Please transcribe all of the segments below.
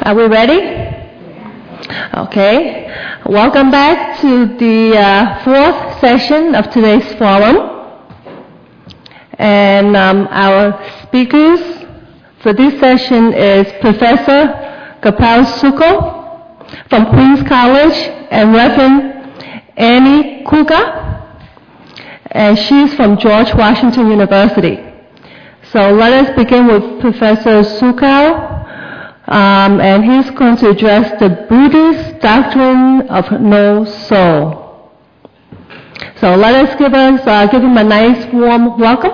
Are we ready? Okay. Welcome back to the fourth session of today's forum. And our speakers for this session is Professor Gopal Sukho from Queens College and Reverend Annie Kuga, and she's from George Washington University. So let us begin with Professor Sukho. And he's going to address the Buddhist doctrine of no soul. So let us give him a nice warm welcome.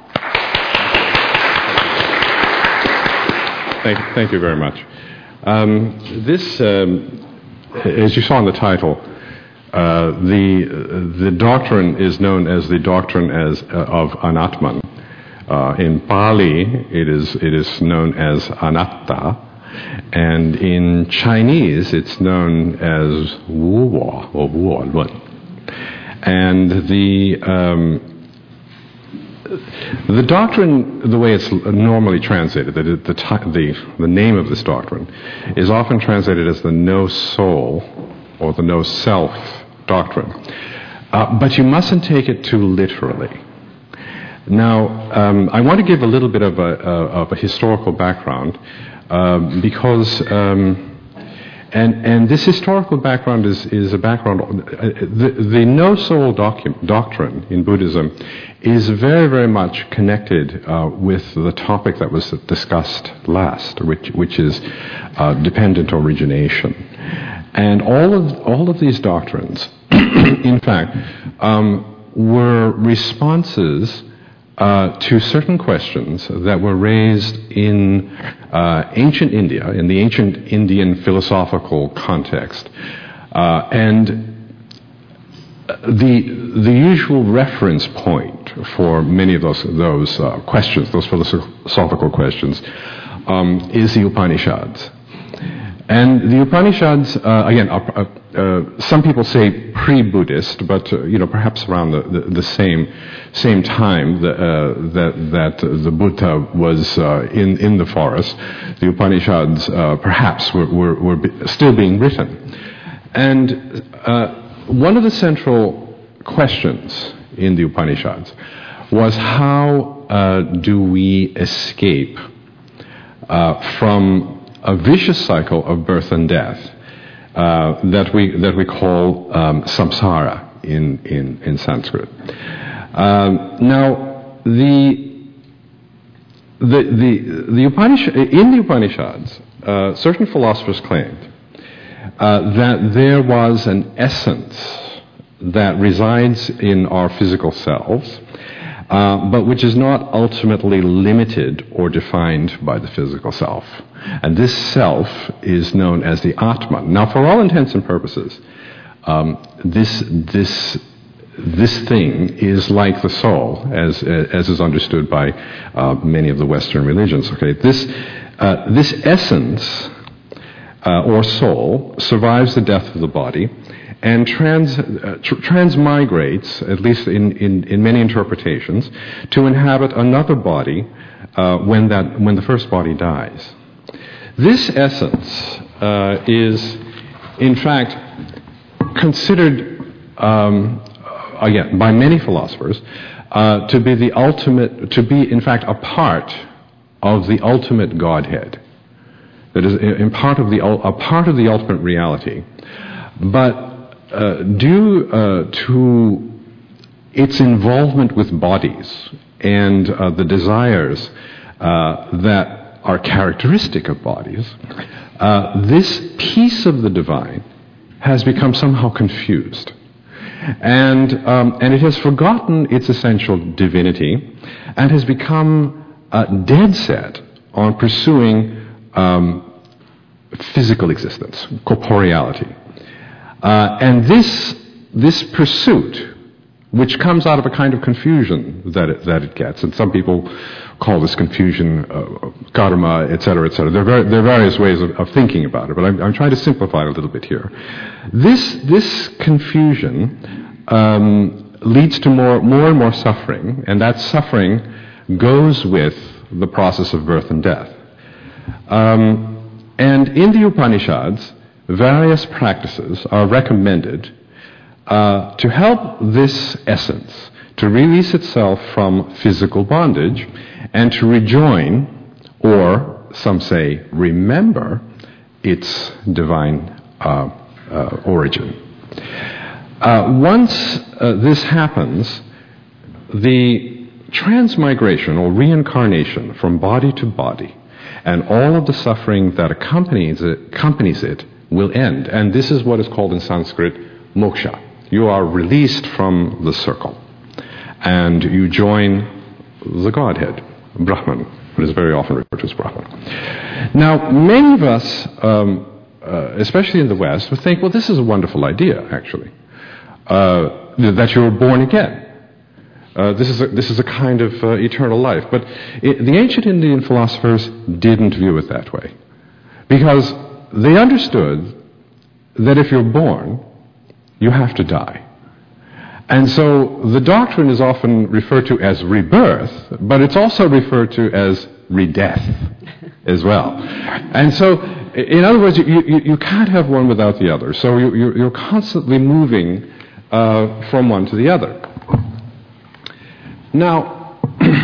Thank you very much. This, as you saw in the title, the doctrine is known as the doctrine of Anatman. In Pali, it is known as Anatta. And in Chinese, it's known as Wu Wo or Wu Lun. And the doctrine, the way it's normally translated, the name of this doctrine is often translated as the no soul or the no self doctrine. But you mustn't take it too literally. Now, I want to give a little bit of a historical background. Because this historical background is a background. The no soul doctrine in Buddhism is very, very much connected with the topic that was discussed last, which is dependent origination, and all of these doctrines, in fact, were responses to certain questions that were raised in ancient India, in the ancient Indian philosophical context. And the usual reference point for many of those questions, those philosophical questions, is the Upanishads. And the Upanishads, again, some people say pre-Buddhist, but perhaps around the same time that the Buddha was in the forest, the Upanishads perhaps were still being written. And one of the central questions in the Upanishads was how do we escape from a vicious cycle of birth and death that we call samsara in Sanskrit. Now, the Upanishads, certain philosophers claimed that there was an essence that resides in our physical selves, but which is not ultimately limited or defined by the physical self. And this self is known as the Atman. Now, for all intents and purposes, this thing is like the soul, as is understood by many of the Western religions. Okay, this essence or soul survives the death of the body and transmigrates, at least in many interpretations, to inhabit another body when the first body dies. This essence is, in fact, considered, again, by many philosophers, to be the ultimate, to be, in fact, a part of the ultimate Godhead. That is, a part of the ultimate reality. But due to its involvement with bodies and the desires that are characteristic of bodies, this piece of the divine has become somehow confused. And it has forgotten its essential divinity and has become dead set on pursuing physical existence, corporeality. And this pursuit, which comes out of a kind of confusion that it gets, and some people call this confusion karma, etc., etc. There are various ways of thinking about it, but I'm trying to simplify it a little bit here. This confusion leads to more and more suffering, and that suffering goes with the process of birth and death. And in the Upanishads, various practices are recommended to help this essence to release itself from physical bondage and to rejoin, or some say remember, its divine origin. Once this happens, the transmigration or reincarnation from body to body and all of the suffering that accompanies it will end. And this is what is called in Sanskrit moksha. You are released from the circle and you join the Godhead, Brahman. It is very often referred to as Brahman. Now, many of us, especially in the West, would think, well, this is a wonderful idea, actually, that you're born again. This is a kind of eternal life. But the ancient Indian philosophers didn't view it that way, because they understood that if you're born, you have to die. And so the doctrine is often referred to as rebirth, but it's also referred to as redeath as well. And so, in other words, you can't have one without the other. So you're constantly moving from one to the other. Now,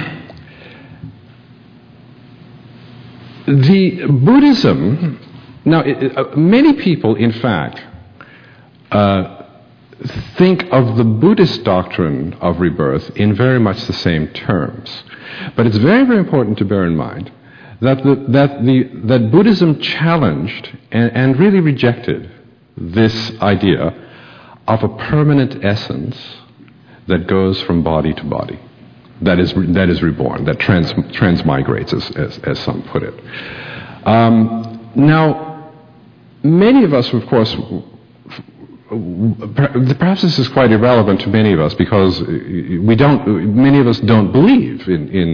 the Buddhism, many people, in fact, think of the Buddhist doctrine of rebirth in very much the same terms. But it's very, very important to bear in mind that Buddhism challenged and really rejected this idea of a permanent essence that goes from body to body, that is reborn, that transmigrates, as some put it. Now, many of us, of course, perhaps this is quite irrelevant to many of us because many of us don't believe in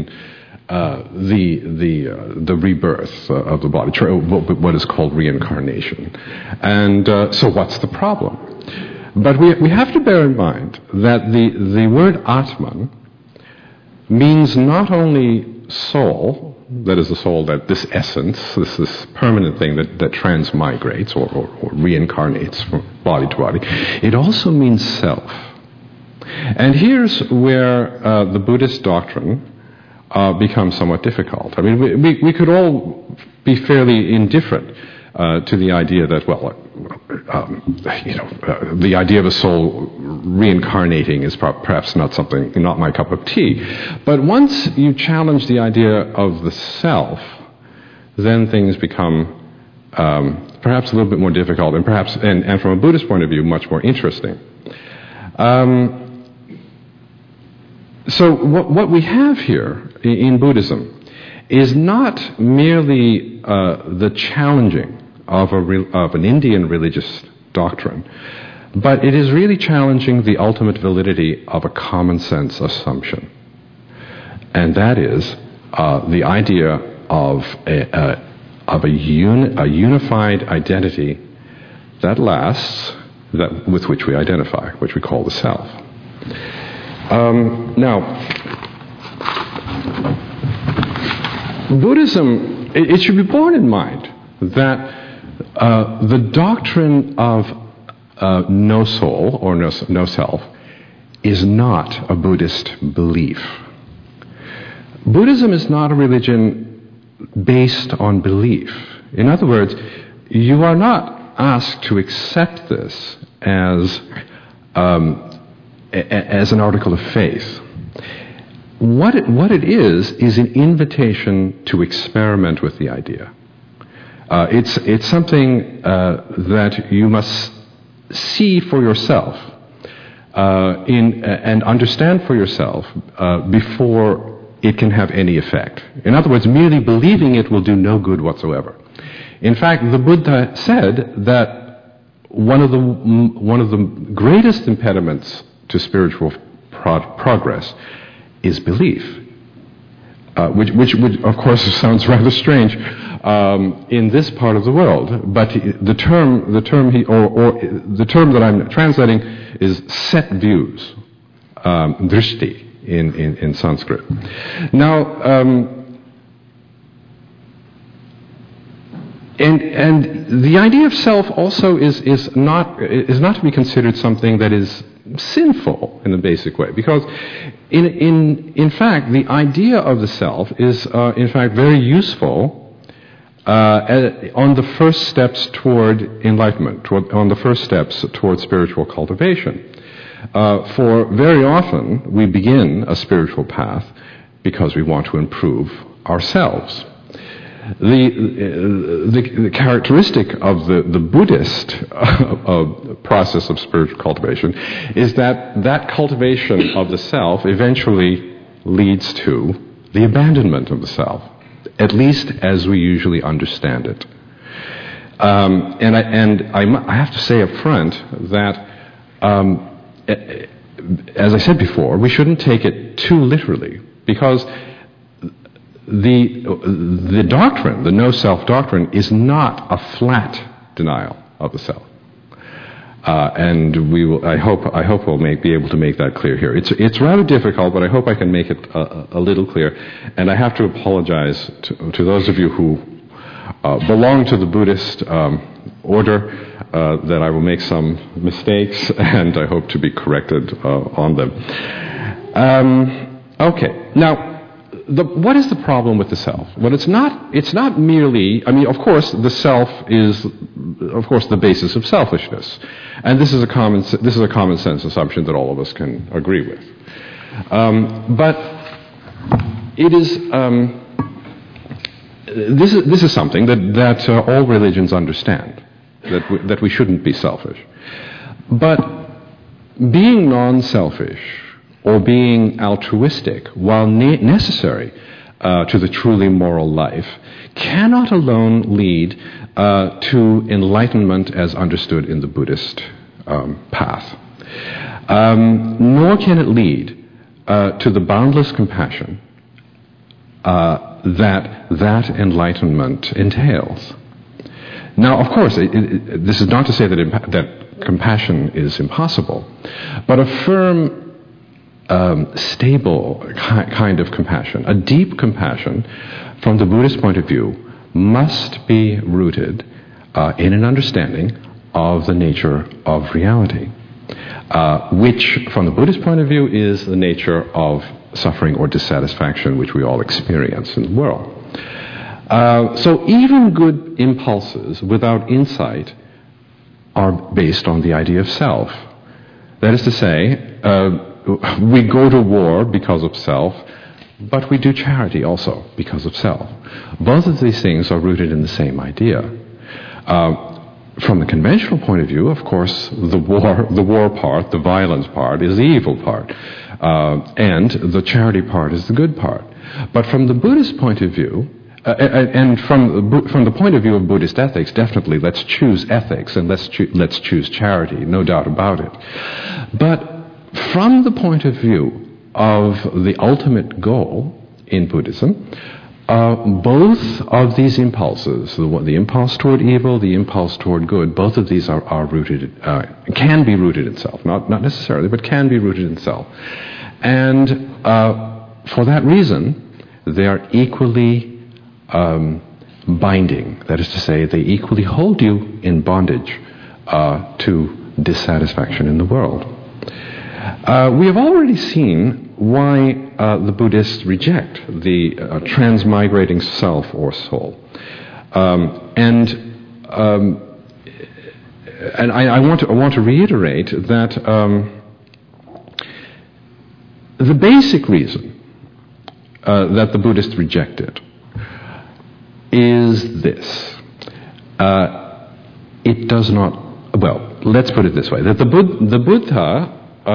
the rebirth of the body, what is called reincarnation. And so what's the problem? But we have to bear in mind that the word Atman means not only soul, that is the soul, that this essence, this permanent thing that transmigrates or reincarnates from body to body, it also means self. And here's where the Buddhist doctrine becomes somewhat difficult. I mean, we could all be fairly indifferent to the idea that, the idea of a soul reincarnating is perhaps not my cup of tea. But once you challenge the idea of the self, then things become perhaps a little bit more difficult, and perhaps, and from a Buddhist point of view, much more interesting. So what we have here in Buddhism is not merely the challenging of an Indian religious doctrine, but it is really challenging the ultimate validity of a common sense assumption. And that is the idea of a unified identity that lasts, with which we identify, which we call the self. Now, Buddhism, it should be borne in mind that the doctrine of no soul or no self is not a Buddhist belief. Buddhism is not a religion based on belief. In other words, you are not asked to accept this as an article of faith. What it is an invitation to experiment with the idea. It's something that you must see for yourself and understand for yourself before it can have any effect. In other words, merely believing it will do no good whatsoever. In fact, the Buddha said that one of the greatest impediments to spiritual progress is belief, which of course sounds rather strange in this part of the world. But the term that I'm translating is set views, drishti in Sanskrit. Now, And the idea of self also is not to be considered something that is sinful in a basic way, because in fact the idea of the self is in fact very useful on the first steps toward enlightenment, on the first steps toward spiritual cultivation. For very often we begin a spiritual path because we want to improve ourselves. The characteristic of the Buddhist process of spiritual cultivation is that cultivation of the self eventually leads to the abandonment of the self, at least as we usually understand it. And I have to say up front that, as I said before, we shouldn't take it too literally, because the doctrine, the no-self doctrine, is not a flat denial of the self, and we will. I hope we'll be able to make that clear here. It's rather difficult, but I hope I can make it a little clear. And I have to apologize to those of you who belong to the Buddhist order that I will make some mistakes, and I hope to be corrected on them. Okay, now. What is the problem with the self? Well, it's not merely, I mean, of course, the self is, of course, the basis of selfishness. And this is a common sense assumption that all of us can agree with. But it is, this is something that all religions understand, that we shouldn't be selfish. But being non-selfish, or being altruistic, while necessary to the truly moral life, cannot alone lead to enlightenment as understood in the Buddhist path. Nor can it lead to the boundless compassion that enlightenment entails. Now, of course, this is not to say that compassion is impossible, but a firm, stable kind of compassion, a deep compassion, from the Buddhist point of view, must be rooted in an understanding of the nature of reality, which, from the Buddhist point of view, is the nature of suffering or dissatisfaction which we all experience in the world. So even good impulses without insight are based on the idea of self. That is to say, we go to war because of self, but we do charity also because of self. Both of these things are rooted in the same idea. From the conventional point of view, of course, the war part, the violence part, is the evil part, and the charity part is the good part. But from the Buddhist point of view, and from the point of view of Buddhist ethics, definitely let's choose ethics and let's choose charity, no doubt about it. But from the point of view of the ultimate goal in Buddhism, both of these impulses, the impulse toward evil, the impulse toward good, both of these are rooted, can be rooted in self, not necessarily, but can be rooted in self. And for that reason, they are equally binding. That is to say, they equally hold you in bondage to dissatisfaction in the world. We have already seen why the Buddhists reject the transmigrating self or soul, and I want to reiterate that the basic reason that the Buddhists reject it is this: it does not. Well, let's put it this way: that the Buddha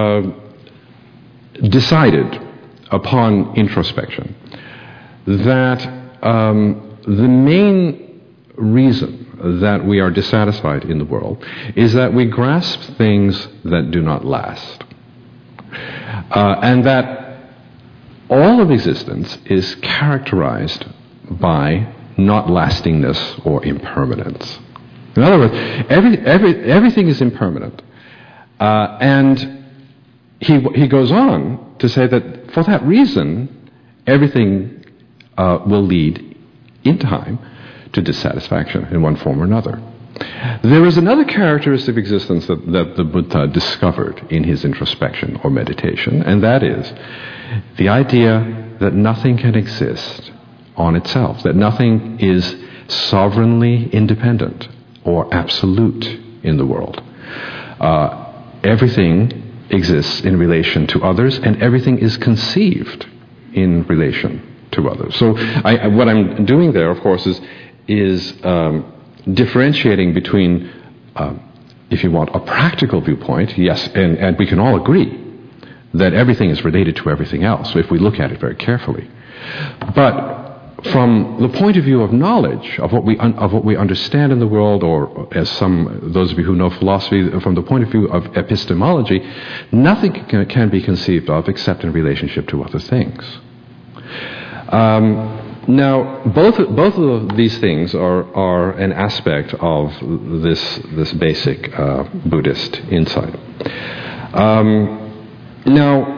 decided upon introspection that the main reason that we are dissatisfied in the world is that we grasp things that do not last, and that all of existence is characterized by not lastingness or impermanence. In other words, everything is impermanent, and he goes on to say that for that reason, everything will lead in time to dissatisfaction in one form or another. There is another characteristic of existence that the Buddha discovered in his introspection or meditation, and that is the idea that nothing can exist on itself, that nothing is sovereignly independent or absolute in the world. Everything exists in relation to others, and everything is conceived in relation to others. So what I'm doing there, of course, is differentiating between, if you want, a practical viewpoint, yes, and we can all agree that everything is related to everything else if we look at it very carefully. But from the point of view of knowledge, of what we understand in the world, or as those of you who know philosophy, from the point of view of epistemology, nothing can be conceived of except in relationship to other things. Now, both of these things are an aspect of this basic Buddhist insight. Now,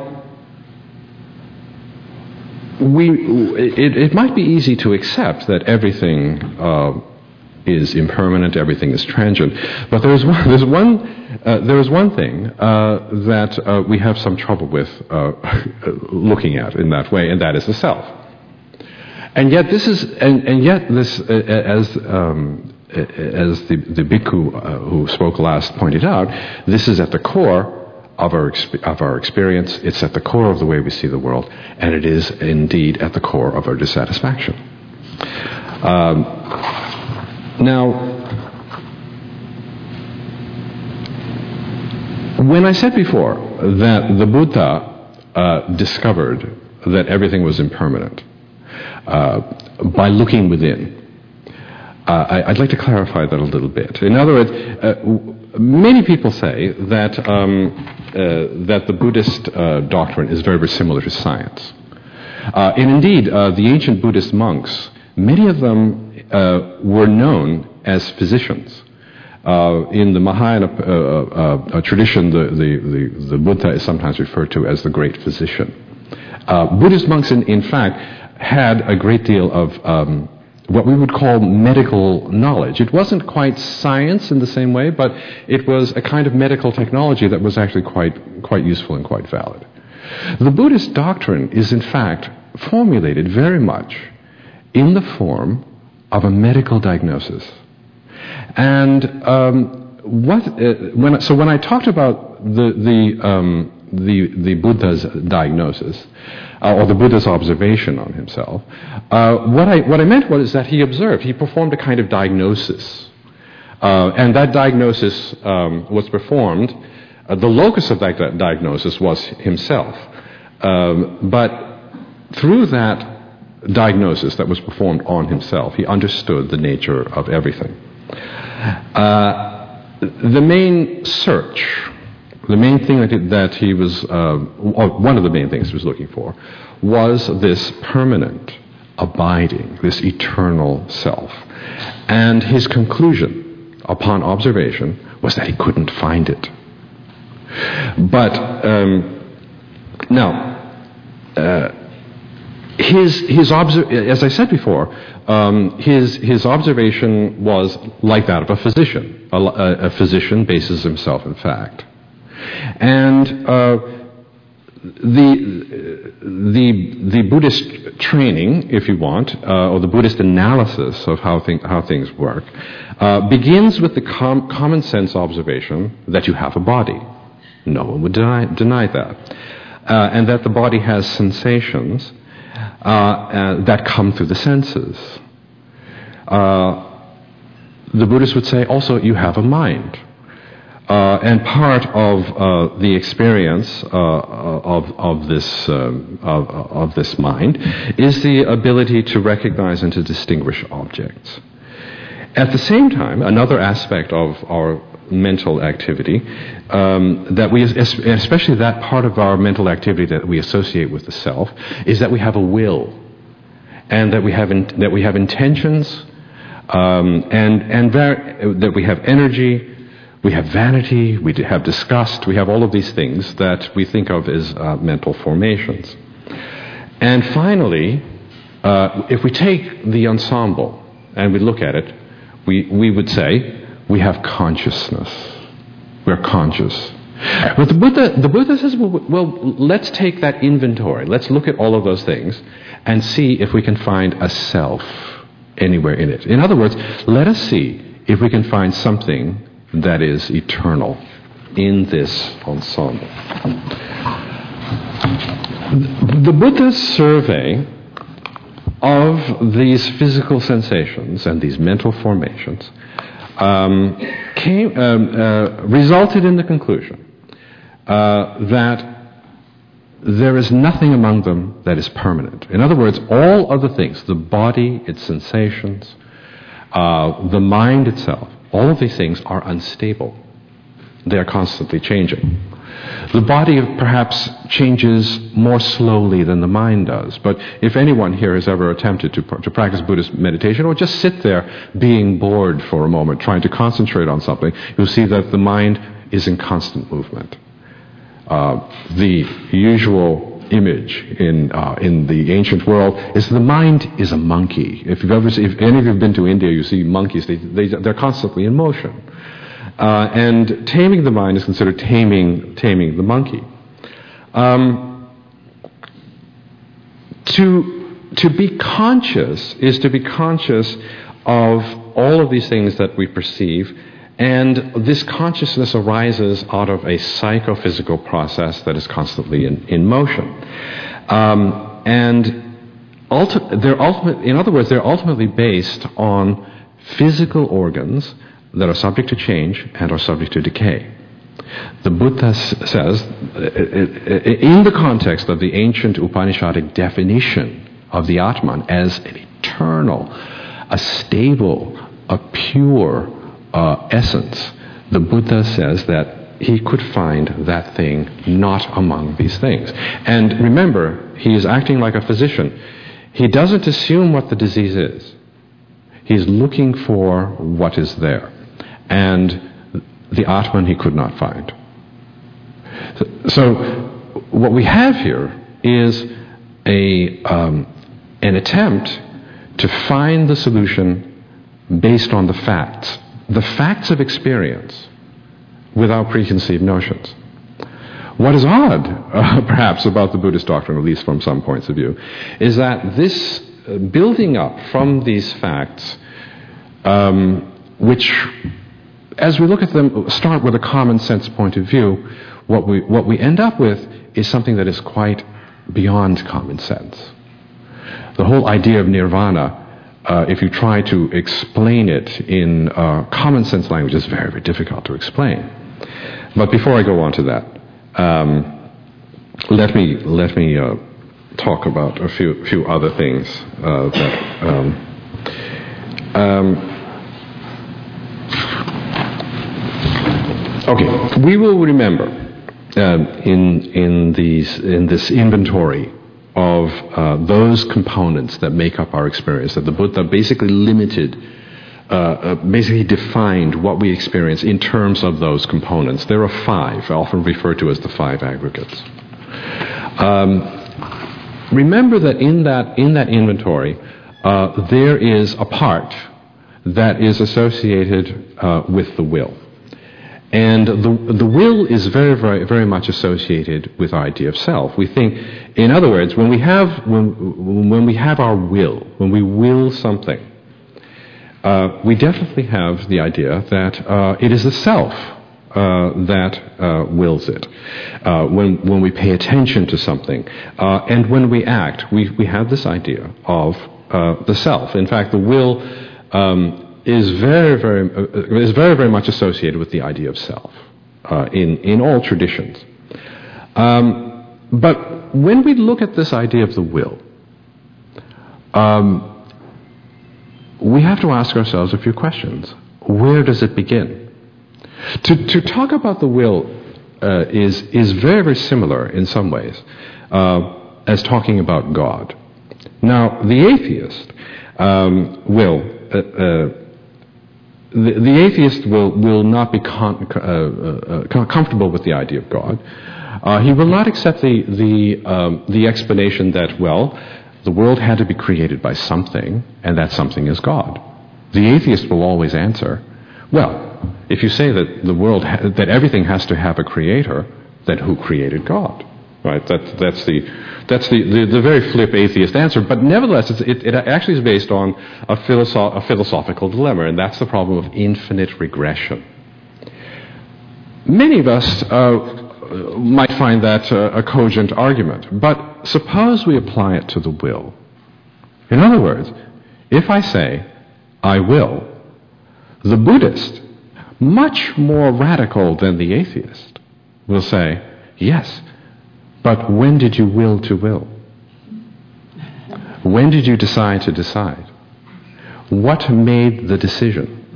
it might be easy to accept that everything is impermanent, everything is transient, but there is one thing that we have some trouble with looking at in that way, and that is the self. And yet this, as the bhikkhu who spoke last pointed out, this is at the core of our experience. It's at the core of the way we see the world, and it is indeed at the core of our dissatisfaction. Now, when I said before that the Buddha discovered that everything was impermanent by looking within, I'd like to clarify that a little bit. In other words, many people say that the Buddhist doctrine is very, very similar to science. And indeed, the ancient Buddhist monks, many of them were known as physicians. In the Mahayana tradition, the Buddha is sometimes referred to as the great physician. Buddhist monks, in fact, had a great deal of what we would call medical knowledge. It wasn't quite science in the same way, but it was a kind of medical technology that was actually quite useful and quite valid. The Buddhist doctrine is, in fact, formulated very much in the form of a medical diagnosis. And when I talked about the Buddha's diagnosis, or the Buddha's observation on himself, what I meant was that he performed a kind of diagnosis. And that diagnosis was performed, the locus of that diagnosis was himself. But through that diagnosis that was performed on himself, he understood the nature of everything. The main search, the main thing that he was, one of the main things he was looking for, was this permanent, abiding, this eternal self. And his conclusion, upon observation, was that he couldn't find it. But as I said before, his observation was like that of a physician. A physician bases himself in fact. And the Buddhist training, if you want, or the Buddhist analysis of how things work, begins with the common sense observation that you have a body. No one would deny that. And that the body has sensations that come through the senses. The Buddhists would say also you have a mind. And part of the experience of this mind is the ability to recognize and to distinguish objects. At the same time, another aspect of our mental activity that we, especially that part of our mental activity that we associate with the self, is that we have a will, and that we have intentions, and that we have energy. We have vanity, we have disgust, we have all of these things that we think of as mental formations. And finally, if we take the ensemble, and we look at it, we would say we have consciousness. We're conscious. But the Buddha says, well, let's take that inventory. Let's look at all of those things and see if we can find a self anywhere in it. In other words, let us see if we can find something that is eternal in this ensemble. The Buddha's survey of these physical sensations and these mental formations resulted in the conclusion that there is nothing among them that is permanent. In other words, all other things, the body, its sensations, the mind itself, all of these things are unstable. They are constantly changing. The body perhaps changes more slowly than the mind does, but if anyone here has ever attempted to practice Buddhist meditation or just sit there being bored for a moment, trying to concentrate on something, you'll see that the mind is in constant movement. The usual image in the ancient world is the mind is a monkey. If any of you have been to India, you see monkeys. They're constantly in motion. And taming the mind is considered taming the monkey. To be conscious is to be conscious of all of these things that we perceive, and this consciousness arises out of a psychophysical process that is constantly in motion. They're ultimately based on physical organs that are subject to change and are subject to decay. The Buddha says, in the context of the ancient Upanishadic definition of the Atman as an eternal, a stable, a pure essence, the Buddha says that he could find that thing not among these things. And remember, he is acting like a physician. He doesn't assume what the disease is. He's looking for what is there. And the Atman he could not find. So what we have here is an attempt to find the solution based on the facts of experience, without preconceived notions. What is odd, perhaps, about the Buddhist doctrine, at least from some points of view, is that this building up from these facts, which, as we look at them, start with a common sense point of view, what we end up with is something that is quite beyond common sense. The whole idea of nirvana, if you try to explain it in common sense language, is very, very difficult to explain. But before I go on to that, let me talk about a few other things Okay, we will remember in this inventory of those components that make up our experience, that the Buddha basically defined what we experience in terms of those components. There are 5, often referred to as the 5 aggregates. Remember that in that inventory, there is a part that is associated with the will. And the will is very, very, very much associated with the idea of self. We think, in other words, when we have our will, when we will something, we definitely have the idea that it is the self that wills it. When we pay attention to something, and when we act, we have this idea of the self. In fact, the will is very, very much associated with the idea of self in all traditions. But when we look at this idea of the will, we have to ask ourselves a few questions. Where does it begin? To talk about the will is very, very similar in some ways as talking about God. Now, the atheist the atheist will not be comfortable with the idea of God. He will not accept the explanation that, well, the world had to be created by something, and that something is God. The atheist will always answer, well, if you say that that everything has to have a creator, then who created God? Right? That's the very flip atheist answer. But nevertheless, it actually is based on a philosophical dilemma, and that's the problem of infinite regression. Many of us might find that a cogent argument, but suppose we apply it to the will. In other words, if I say, I will, the Buddhist, much more radical than the atheist, will say, yes, but when did you will to will? When did you decide to decide? What made the decision?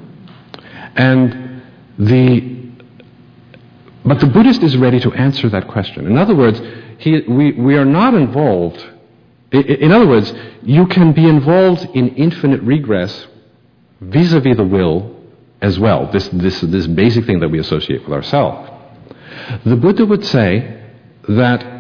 But the Buddhist is ready to answer that question. In other words, we are not involved. In other words, you can be involved in infinite regress vis-a-vis the will as well, this basic thing that we associate with ourselves. The Buddha would say that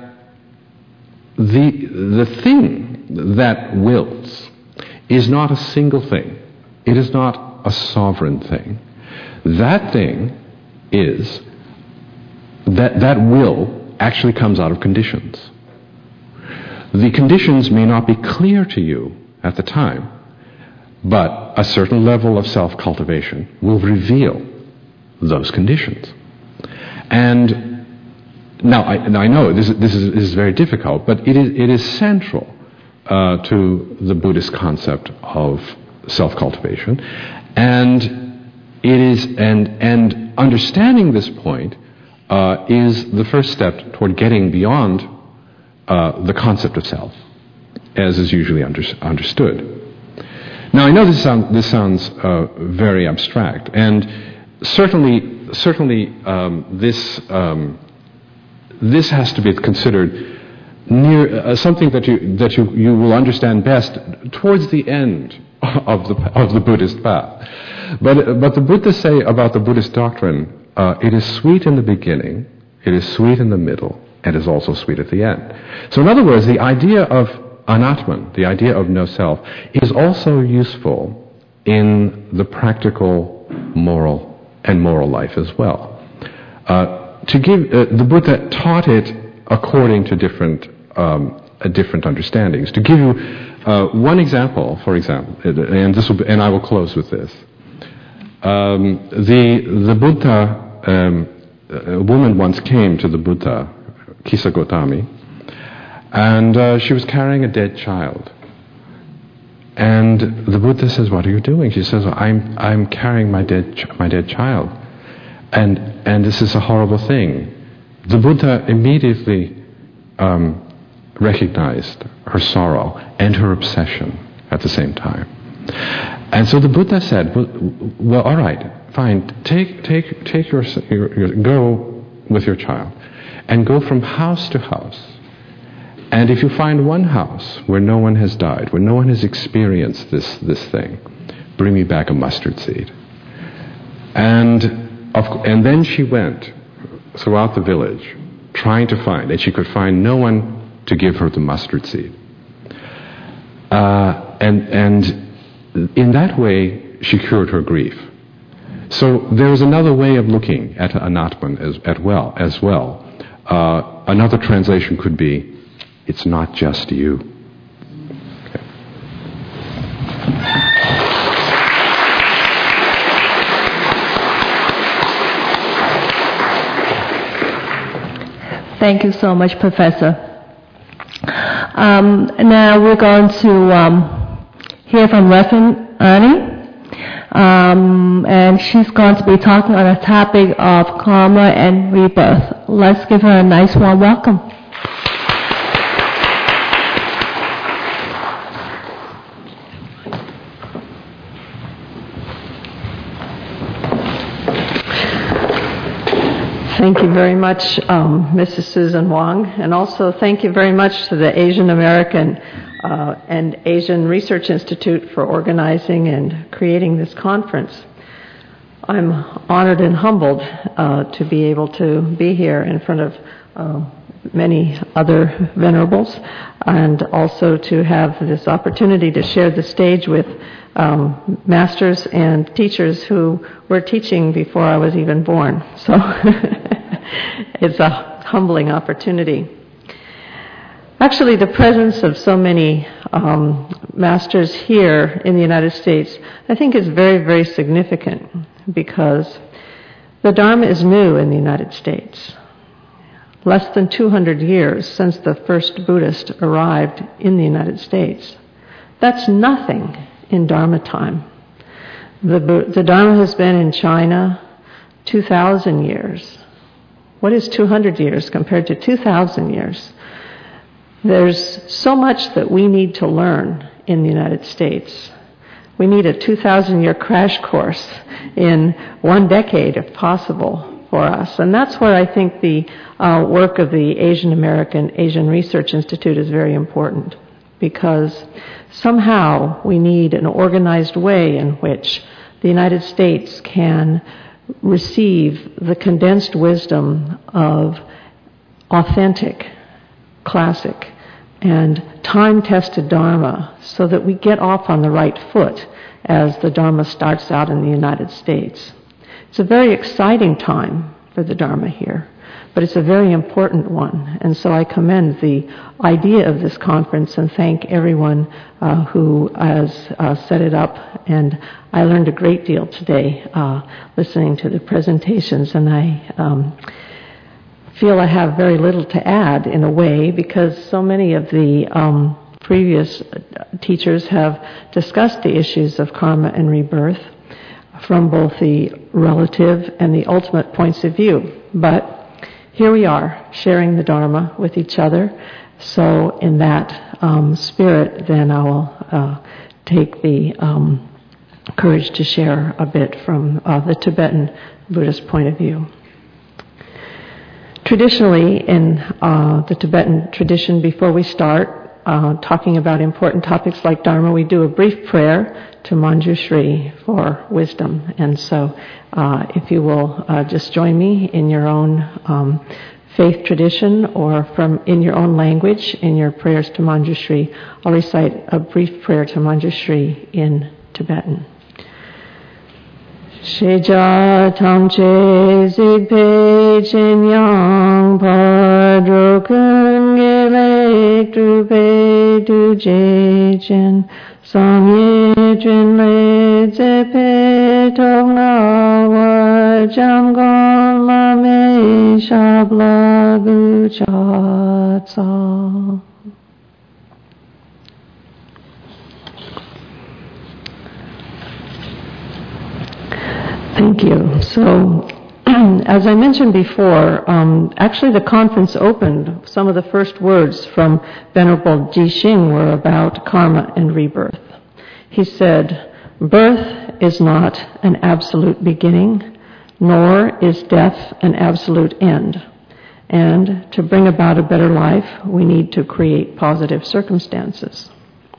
the thing that wills is not a single thing. It is not a sovereign thing. That thing is that will actually comes out of conditions. The conditions may not be clear to you at the time, but a certain level of self-cultivation will reveal those conditions. And now I know this is very difficult, but it is central to the Buddhist concept of self-cultivation, and it is and understanding this point is the first step toward getting beyond the concept of self, as is usually understood. Now, I know this sounds very abstract, and certainly this has to be considered near something that you will understand best towards the end of the Buddhist path. But the Buddhists say about the Buddhist doctrine, it is sweet in the beginning, it is sweet in the middle, and is also sweet at the end. So in other words, the idea of anatman, the idea of no self, is also useful in the practical moral life as well. The Buddha taught it according to different understandings. To give you one example, for example, and I will close with this. The Buddha, a woman once came to the Buddha, Kisa Gotami, and she was carrying a dead child. And the Buddha says, "What are you doing?" She says, "I'm carrying my dead child, and this is a horrible thing." The Buddha immediately recognized her sorrow and her obsession at the same time. And so the Buddha said, "Well, all right, fine. Take your go with your child, and go from house to house. And if you find one house where no one has died, where no one has experienced this thing, bring me back a mustard seed." And then she went throughout the village, trying to find, and she could find no one to give her the mustard seed. And in that way, she cured her grief. So there is another way of looking at anatman as well. Another translation could be, it's not just you. Okay. Thank you so much, Professor. Now we're going to hear from Reverend Annie. And she's going to be talking on the topic of karma and rebirth. Let's give her a nice warm welcome. Thank you very much, Mrs. Susan Wong, and also thank you very much to the Asian American and Asian Research Institute for organizing and creating this conference. I'm honored and humbled to be able to be here in front of many other venerables, and also to have this opportunity to share the stage with masters and teachers who were teaching before I was even born. So it's a humbling opportunity. Actually, the presence of so many masters here in the United States, I think, is very, very significant, because the Dharma is new in the United States. Less than 200 years since the first Buddhist arrived in the United States. That's nothing in Dharma time. The Dharma has been in China 2,000 years. What is 200 years compared to 2,000 years? There's so much that we need to learn in the United States. We need a 2,000-year crash course in 1 decade, if possible, for us. And that's where I think the work of the Asian American Asian Research Institute is very important, because somehow we need an organized way in which the United States can receive the condensed wisdom of authentic, classic, and time-tested Dharma, so that we get off on the right foot as the Dharma starts out in the United States. It's a very exciting time for the Dharma here, but it's a very important one. And so I commend the idea of this conference and thank everyone who has set it up. And I learned a great deal today listening to the presentations, and I feel I have very little to add in a way, because so many of the previous teachers have discussed the issues of karma and rebirth from both the relative and the ultimate points of view. But here we are, sharing the Dharma with each other. So in that spirit, then I will take the courage to share a bit from the Tibetan Buddhist point of view. Traditionally, in the Tibetan tradition, before we start talking about important topics like Dharma, we do a brief prayer to Manjushri for wisdom. And so if you will just join me in your own faith tradition, or in your own language, in your prayers to Manjushri, I'll recite a brief prayer to Manjushri in Tibetan. Sheja tamche zidpe chinyang padro kungele drupe duje jen samye junle zepe tonga wa jamgon lame shabla guchatsa. Thank you. So, as I mentioned before, actually the conference opened, some of the first words from Venerable Jixing were about karma and rebirth. He said, birth is not an absolute beginning, nor is death an absolute end. And to bring about a better life, we need to create positive circumstances.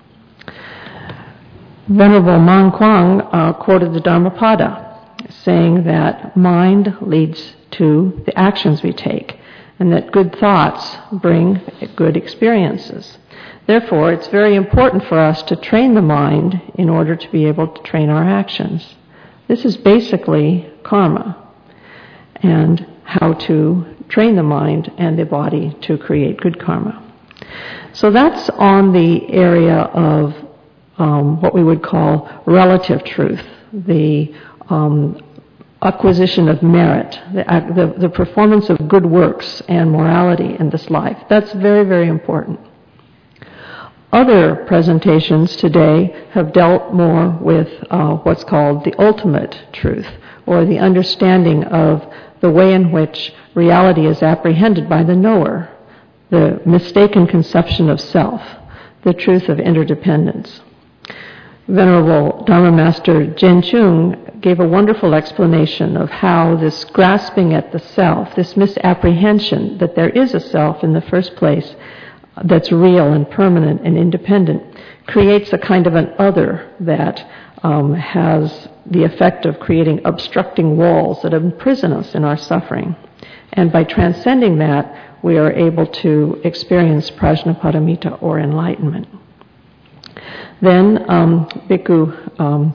Venerable Man Kuang quoted the Dhammapada, saying that mind leads to the actions we take, and that good thoughts bring good experiences. Therefore, it's very important for us to train the mind in order to be able to train our actions. This is basically karma, and how to train the mind and the body to create good karma. So that's on the area of what we would call relative truth, the acquisition of merit, the performance of good works and morality in this life. That's very, very important. Other presentations today have dealt more with what's called the ultimate truth, or the understanding of the way in which reality is apprehended by the knower, the mistaken conception of self, the truth of interdependence. Venerable Dharma Master Jenchung gave a wonderful explanation of how this grasping at the self, this misapprehension that there is a self in the first place that's real and permanent and independent, creates a kind of an other that has the effect of creating obstructing walls that imprison us in our suffering. And by transcending that, we are able to experience prajnaparamita, or enlightenment. Then Bhikkhu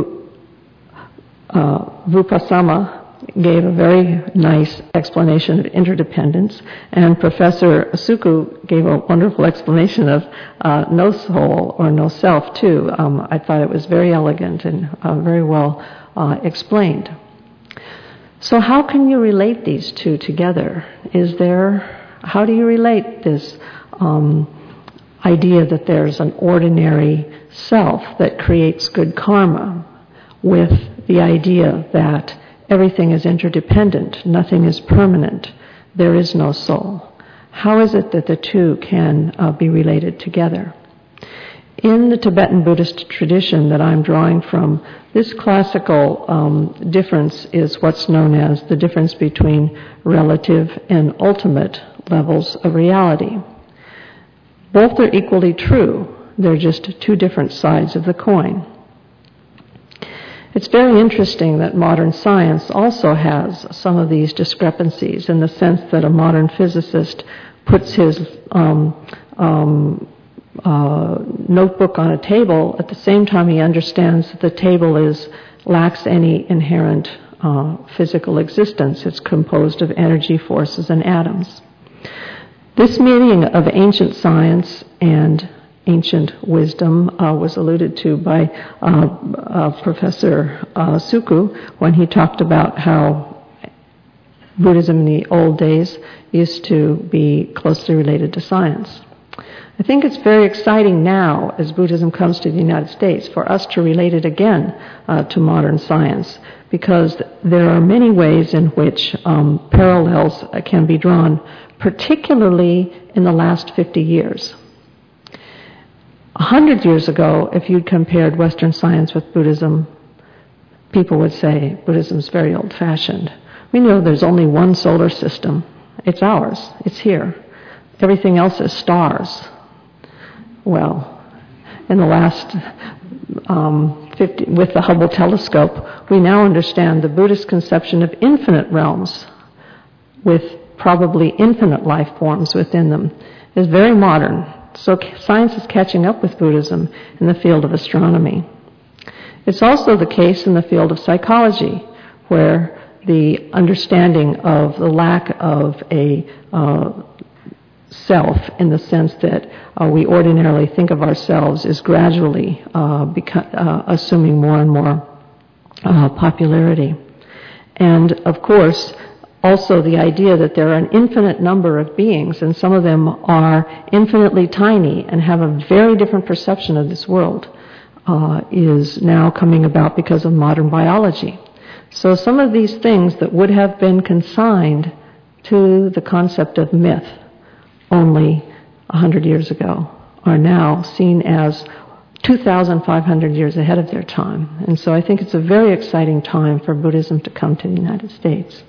Vupasama gave a very nice explanation of interdependence, and Professor Suku gave a wonderful explanation of no soul or no self too. I thought it was very elegant and very well explained. So how can you relate these two together? How do you relate this idea that there's an ordinary self that creates good karma with the idea that everything is interdependent, nothing is permanent, there is no soul? How is it that the two can be related together? In the Tibetan Buddhist tradition that I'm drawing from, this classical difference is what's known as the difference between relative and ultimate levels of reality. Both are equally true. They're just two different sides of the coin. It's very interesting that modern science also has some of these discrepancies, in the sense that a modern physicist puts his notebook on a table at the same time he understands that the table lacks any inherent physical existence. It's composed of energy, forces, and atoms. This meeting of ancient science and ancient wisdom was alluded to by Professor Suku when he talked about how Buddhism in the old days used to be closely related to science. I think it's very exciting now, as Buddhism comes to the United States, for us to relate it again to modern science, because there are many ways in which parallels can be drawn, particularly in the last 50 years. 100 years ago, if you'd compared Western science with Buddhism, people would say Buddhism's very old-fashioned. We know there's only one solar system. It's ours. It's here. Everything else is stars. Well, in the last 50, with the Hubble telescope, we now understand the Buddhist conception of infinite realms with probably infinite life forms within them is very modern. So science is catching up with Buddhism in the field of astronomy. It's also the case in the field of psychology, where the understanding of the lack of a self, in the sense that we ordinarily think of ourselves, is gradually assuming more and more popularity. And of course, also the idea that there are an infinite number of beings, and some of them are infinitely tiny and have a very different perception of this world, is now coming about because of modern biology. So some of these things that would have been consigned to the concept of myth only 100 years ago are now seen as 2,500 years ahead of their time. And so I think it's a very exciting time for Buddhism to come to the United States.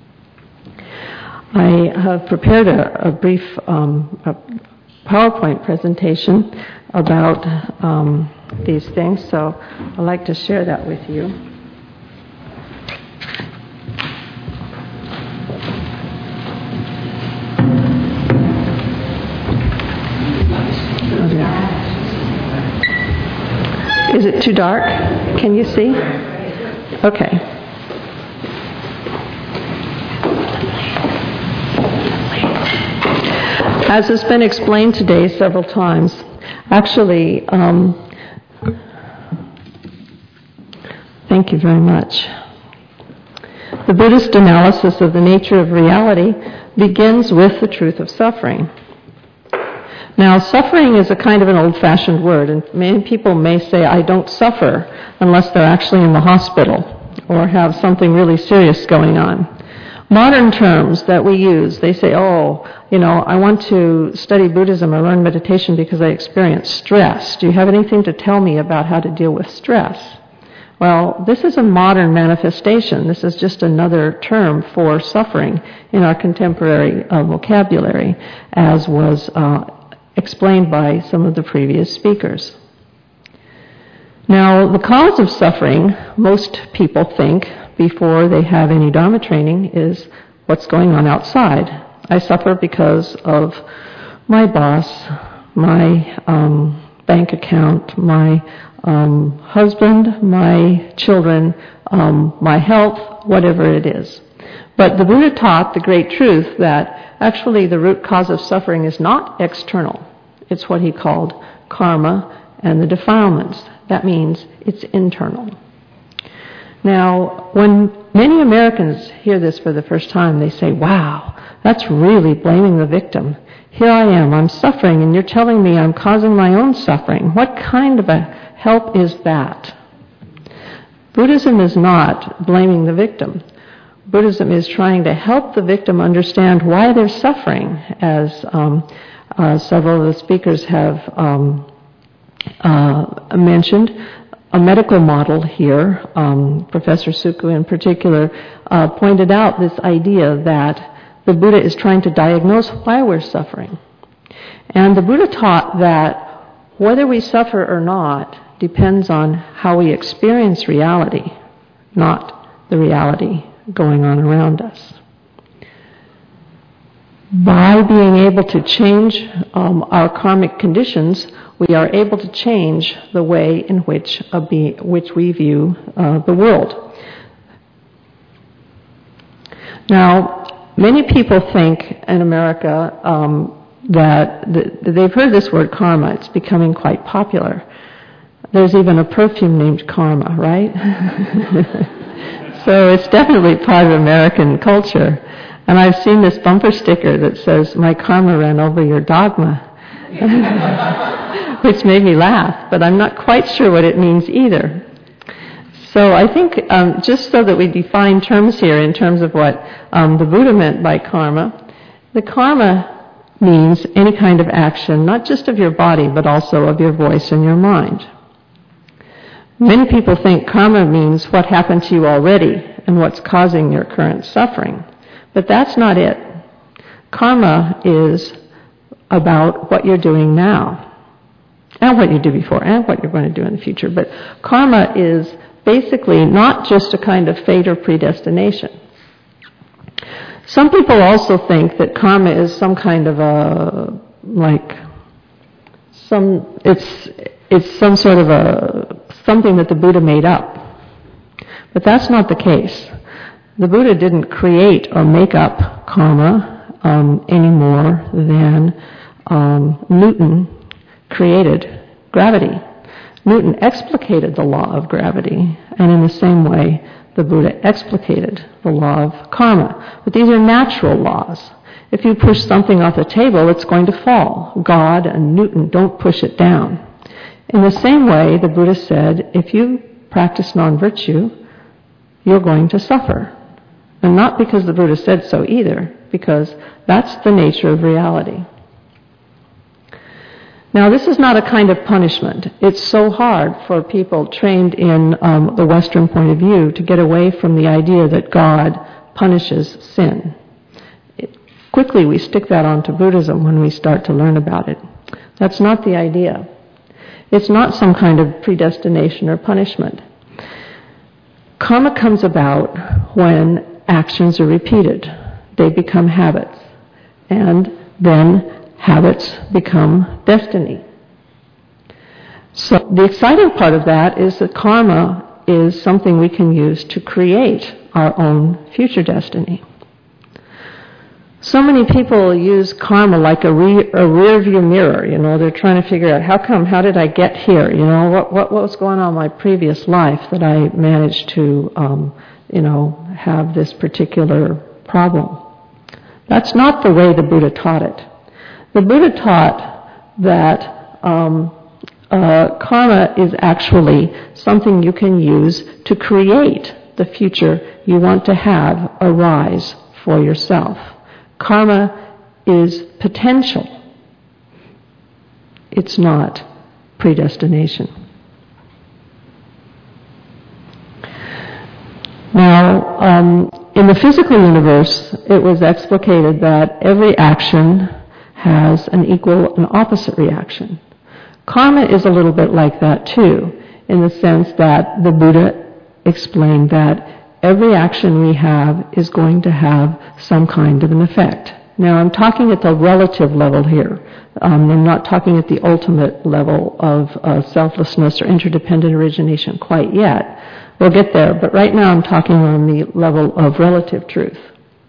I have prepared a brief PowerPoint presentation about these things, so I'd like to share that with you. Is it too dark? Can you see? Okay. As has been explained today several times, actually, thank you very much. The Buddhist analysis of the nature of reality begins with the truth of suffering. Now, suffering is a kind of an old-fashioned word, and many people may say, I don't suffer, unless they're actually in the hospital or have something really serious going on. Modern terms that we use, they say, I want to study Buddhism or learn meditation because I experience stress. Do you have anything to tell me about how to deal with stress? Well, this is a modern manifestation. This is just another term for suffering in our contemporary vocabulary, as was explained by some of the previous speakers. Now, the cause of suffering, most people think, before they have any Dharma training, is what's going on outside. I suffer because of my boss, my bank account, my husband, my children, my health, whatever it is. But the Buddha taught the great truth that actually the root cause of suffering is not external. It's what he called karma and the defilements. That means it's internal. Now, when many Americans hear this for the first time, they say, wow, that's really blaming the victim. Here I am, I'm suffering, and you're telling me I'm causing my own suffering. What kind of a help is that? Buddhism is not blaming the victim. Buddhism is trying to help the victim understand why they're suffering, as several of the speakers have mentioned. A medical model here, Professor Suku in particular, pointed out this idea that the Buddha is trying to diagnose why we're suffering. And the Buddha taught that whether we suffer or not depends on how we experience reality, not the reality going on around us. By being able to change our karmic conditions, we are able to change the way in which we view the world. Now, many people think in America that they've heard this word karma. It's becoming quite popular. There's even a perfume named Karma, right? So it's definitely part of American culture. And I've seen this bumper sticker that says, "My karma ran over your dogma," which made me laugh, but I'm not quite sure what it means either. So I think just so that we define terms here in terms of what the Buddha meant by karma, the karma means any kind of action, not just of your body, but also of your voice and your mind. Many people think karma means what happened to you already and what's causing your current suffering. But that's not it. Karma is about what you're doing now, and what you did before, and what you're going to do in the future. But karma is basically not just a kind of fate or predestination. Some people also think that karma is some kind of it's some sort of something that the Buddha made up. But that's not the case. The Buddha didn't create or make up karma any more than Newton created gravity. Newton explicated the law of gravity, and in the same way, the Buddha explicated the law of karma. But these are natural laws. If you push something off the table, it's going to fall. God and Newton don't push it down. In the same way, the Buddha said, if you practice non-virtue, you're going to suffer. And not because the Buddha said so either, because that's the nature of reality. Now, this is not a kind of punishment. It's so hard for people trained in the Western point of view to get away from the idea that God punishes sin. Quickly, we stick that onto Buddhism when we start to learn about it. That's not the idea. It's not some kind of predestination or punishment. Karma comes about when actions are repeated. They become habits. And then habits become destiny. So the exciting part of that is that karma is something we can use to create our own future destiny. So many people use karma like a rear view mirror. They're trying to figure out how did I get here? What was going on in my previous life that I managed to, have this particular problem. That's not the way the Buddha taught it. The Buddha taught that karma is actually something you can use to create the future you want to have arise for yourself. Karma is potential. It's not predestination. Now, in the physical universe, it was explicated that every action has an equal and opposite reaction. Karma is a little bit like that too. in the sense that the Buddha explained that every action we have is going to have some kind of an effect. Now, I'm talking at the relative level here. I'm not talking at the ultimate level of selflessness or interdependent origination quite yet. We'll get there, but right now I'm talking on the level of relative truth.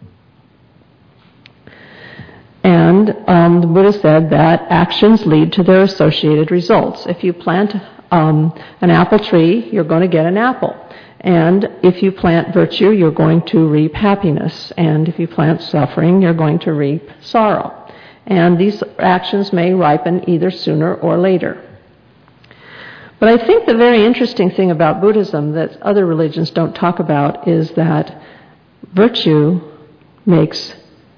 And the Buddha said that actions lead to their associated results. If you plant an apple tree, you're going to get an apple. And if you plant virtue, you're going to reap happiness. And if you plant suffering, you're going to reap sorrow. And these actions may ripen either sooner or later. But I think the very interesting thing about Buddhism that other religions don't talk about is that virtue makes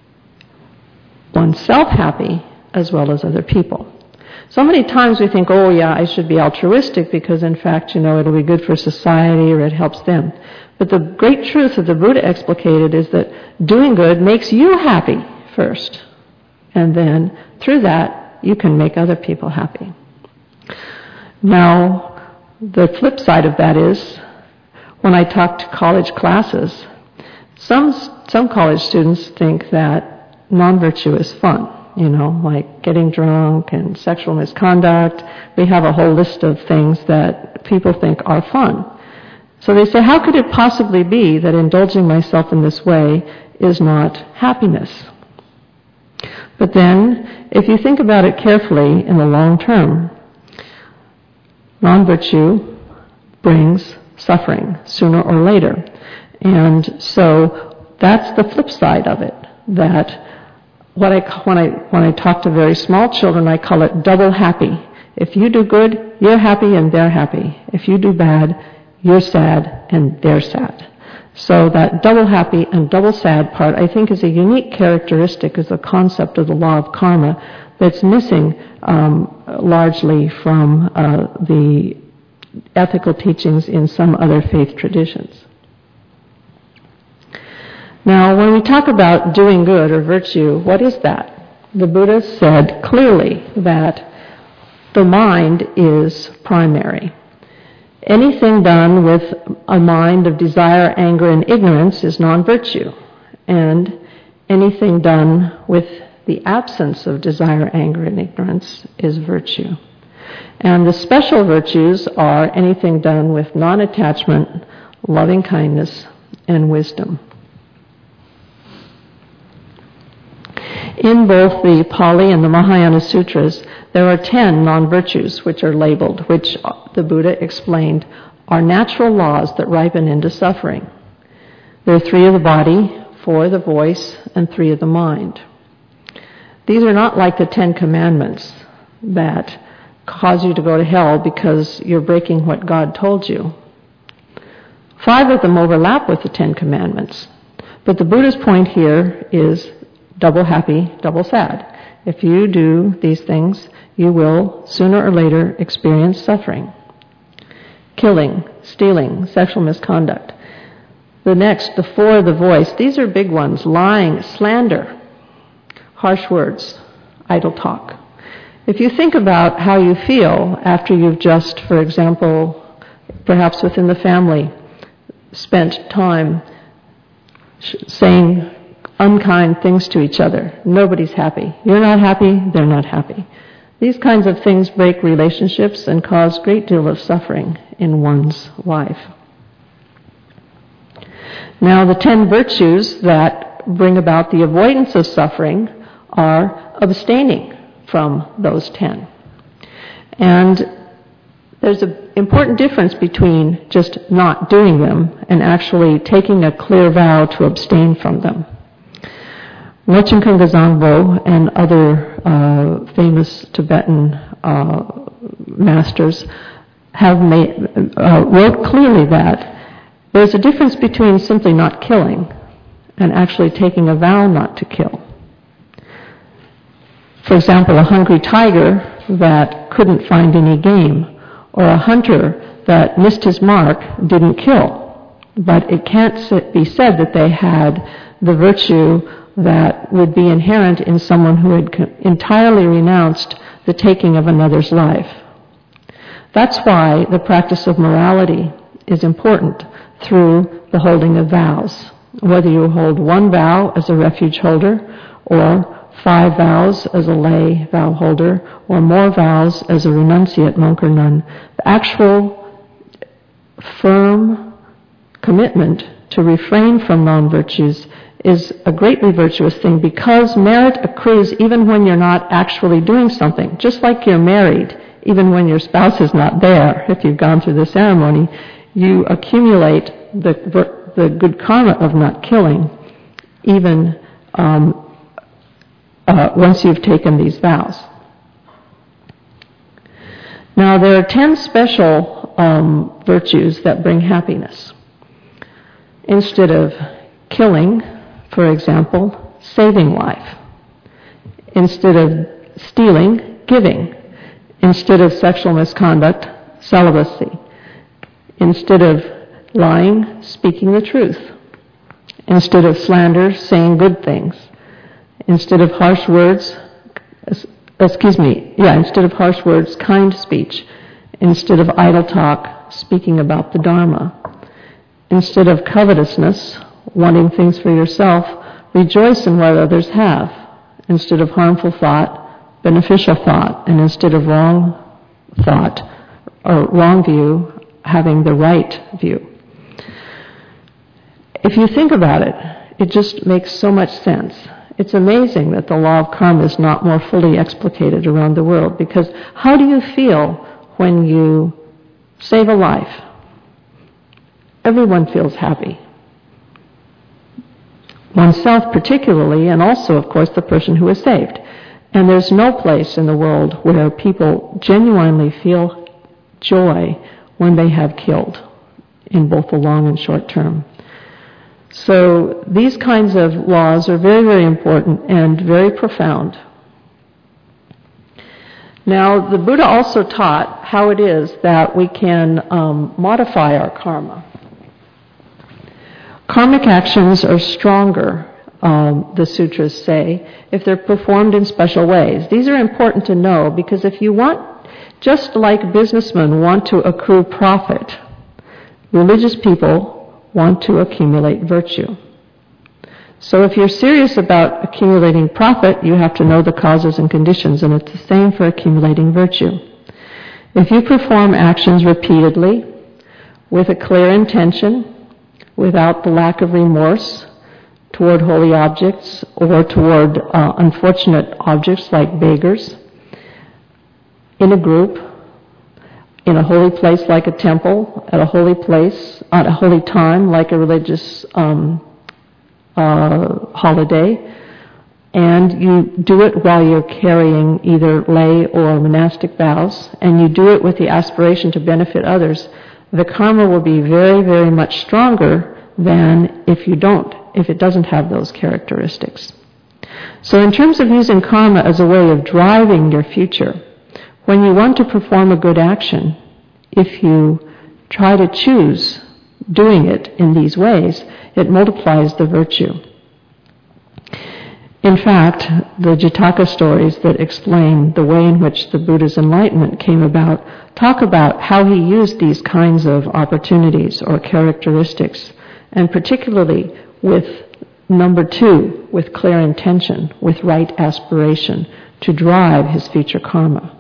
oneself happy as well as other people. So many times we think, oh yeah, I should be altruistic because in fact, it'll be good for society or it helps them. But the great truth that the Buddha explicated is that doing good makes you happy first. And then through that, you can make other people happy. Now, the flip side of that is, when I talk to college classes, some college students think that non-virtue is fun. Like getting drunk and sexual misconduct. We have a whole list of things that people think are fun. So they say, how could it possibly be that indulging myself in this way is not happiness? But then, if you think about it carefully in the long term, non-virtue brings suffering sooner or later. And so that's the flip side of it, that when I talk to very small children, I call it double happy. If you do good, you're happy and they're happy. If you do bad, you're sad and they're sad. So that double happy and double sad part, I think, is a unique characteristic as a concept of the law of karma that's missing largely from the ethical teachings in some other faith traditions. Now, when we talk about doing good or virtue, what is that? The Buddha said clearly that the mind is primary. Anything done with a mind of desire, anger, and ignorance is non-virtue. And anything done with the absence of desire, anger, and ignorance is virtue. And the special virtues are anything done with non-attachment, loving kindness, and wisdom. In both the Pali and the Mahayana Sutras, there are 10 non-virtues which are labeled, which the Buddha explained are natural laws that ripen into suffering. There are 3 of the body, 4 of the voice, and 3 of the mind. These are not like the 10 commandments that cause you to go to hell because you're breaking what God told you. 5 of them overlap with the 10 commandments. But the Buddha's point here is double happy, double sad. If you do these things, you will sooner or later experience suffering. Killing, stealing, sexual misconduct. The next, the 4 of the voice. These are big ones. Lying, slander, harsh words, idle talk. If you think about how you feel after you've just, for example, perhaps within the family, spent time saying unkind things to each other. Nobody's happy. You're not happy, they're not happy. These kinds of things break relationships and cause a great deal of suffering in one's life. Now, the 10 virtues that bring about the avoidance of suffering are abstaining from those 10. And there's an important difference between just not doing them and actually taking a clear vow to abstain from them. Lochen Khunga Zangbo and other famous Tibetan masters have wrote clearly that there's a difference between simply not killing and actually taking a vow not to kill. For example, a hungry tiger that couldn't find any game, or a hunter that missed his mark didn't kill. But it can't be said that they had the virtue that would be inherent in someone who had entirely renounced the taking of another's life. That's why the practice of morality is important through the holding of vows. Whether you hold one vow as a refuge holder, or 5 vows as a lay vow holder, or more vows as a renunciate monk or nun, the actual firm commitment to refrain from non-virtues is a greatly virtuous thing, because merit accrues even when you're not actually doing something. Just like you're married, even when your spouse is not there, if you've gone through the ceremony, you accumulate the good karma of not killing, even once you've taken these vows. Now, there are 10 special virtues that bring happiness. Instead of killing, for example, saving life. Instead of stealing, giving. Instead of sexual misconduct, celibacy. Instead of lying, speaking the truth. Instead of slander, saying good things. Instead of harsh words, instead of harsh words, kind speech. Instead of idle talk, speaking about the Dharma. Instead of covetousness, wanting things for yourself, rejoice in what others have. Instead of harmful thought, beneficial thought. And instead of wrong thought or wrong view, having the right view. If you think about it, it just makes so much sense. It's amazing that the law of karma is not more fully explicated around the world, because how do you feel when you save a life? Everyone feels happy. Oneself particularly, and also, of course, the person who is saved. And there's no place in the world where people genuinely feel joy when they have killed, in both the long and short term. So these kinds of laws are very, very important and very profound. Now, the Buddha also taught how it is that we can modify our karma. Karmic actions are stronger, the sutras say, if they're performed in special ways. These are important to know, because if you want, just like businessmen want to accrue profit, religious people want to accumulate virtue. So if you're serious about accumulating profit, you have to know the causes and conditions, and it's the same for accumulating virtue. If you perform actions repeatedly, with a clear intention, without the lack of remorse toward holy objects or toward unfortunate objects like beggars, in a group, in a holy place like a temple, at a holy place, at a holy time like a religious holiday, and you do it while you're carrying either lay or monastic vows, and you do it with the aspiration to benefit others, the karma will be very, very much stronger than if it doesn't have those characteristics. So in terms of using karma as a way of driving your future, when you want to perform a good action, if you try to choose doing it in these ways, it multiplies the virtue. In fact, the Jataka stories that explain the way in which the Buddha's enlightenment came about talk about how he used these kinds of opportunities or characteristics, and particularly with number 2, with clear intention, with right aspiration, to drive his future karma.